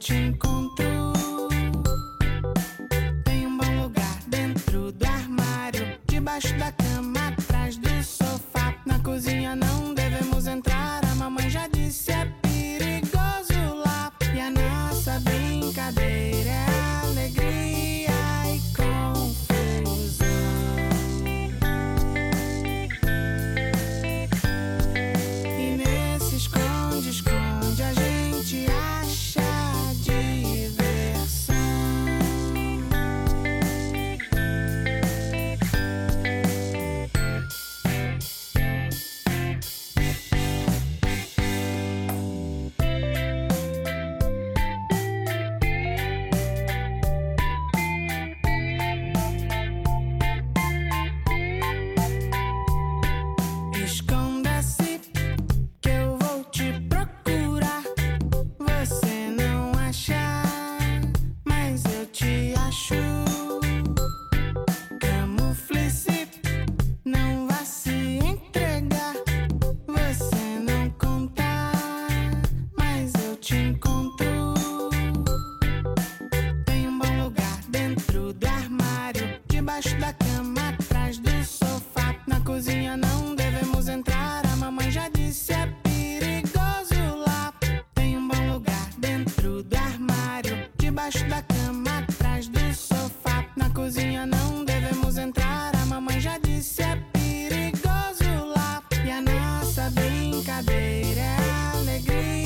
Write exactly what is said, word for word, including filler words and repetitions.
te encontro. Tem um bom lugar dentro do armário, debaixo da cama, atrás do sofá. Na cozinha não devemos entrar, a mamãe já disse é perigoso lá. E a nossa brincadeira é alegria e confusão. E nesse esconde-esconde a gente acha diversão. Esconda-se que eu vou te procurar. Você não achar, mas eu te acho. Camufle-se, não vá se entregar. Você não contar, mas eu te encontro. Tem um bom lugar dentro do armário, debaixo da cama, atrás do sofá. Na cozinha não devemos entrar, a mamãe já disse é perigoso lá. Tem um bom lugar dentro do armário, debaixo da cama, atrás do sofá. Na cozinha não devemos entrar, a mamãe já disse é perigoso lá. E a nossa brincadeira é alegria